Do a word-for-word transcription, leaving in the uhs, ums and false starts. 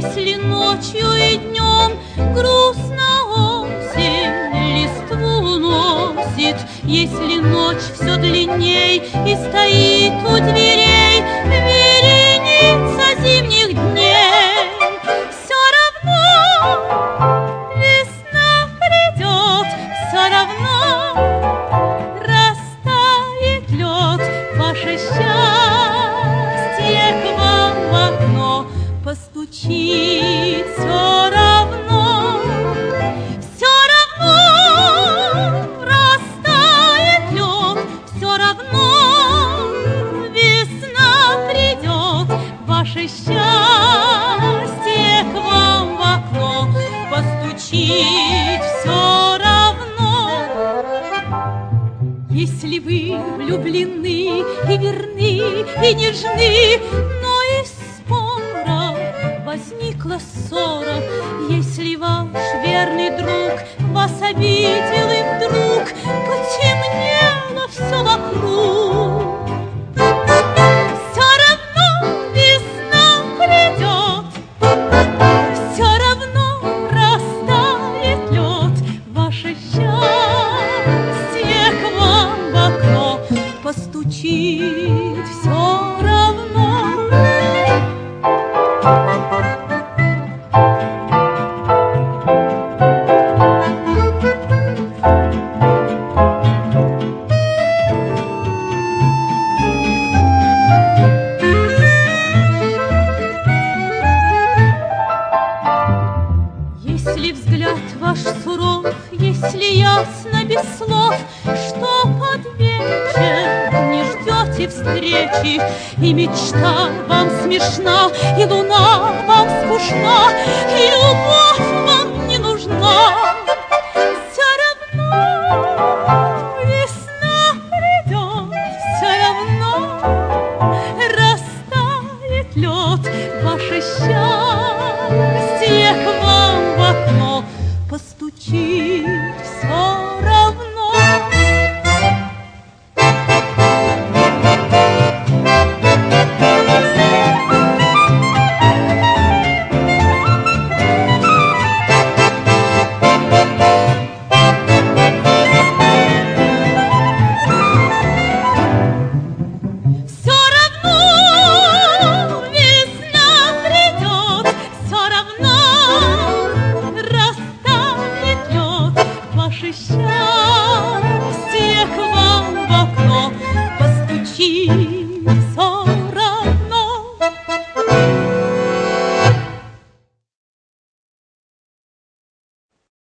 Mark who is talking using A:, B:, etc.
A: Если ночью и днем грустно осень листву носит, если ночь все длинней и стоит у дверей вереница зимних дней, все равно весна придет, все равно растает лед. Ваше счастье к вам в окно постучит, все равно, все равно растает лед, все равно весна придет. Ваше счастье к вам в окно постучит, все равно. Если вы влюблены и верны, и нежны, но из спора возникла ссора, если ваш верный друг вас обидел и вдруг потемнело все вокруг, все равно весна придет, все равно растает лед. Ваше счастье к вам в окно постучит, все равно. Если взгляд ваш суров, если ясно без слов, что под вечер не ждете встречи, и мечта вам смешна, и луна вам скучна, и любовь вам не нужна, все равно весна придет, все равно растает лед. Ваше счастье к вам в окно постучит, все равно. Все равно весна придет, все равно растает лед. Ваше счастье к вам в окно постучит, все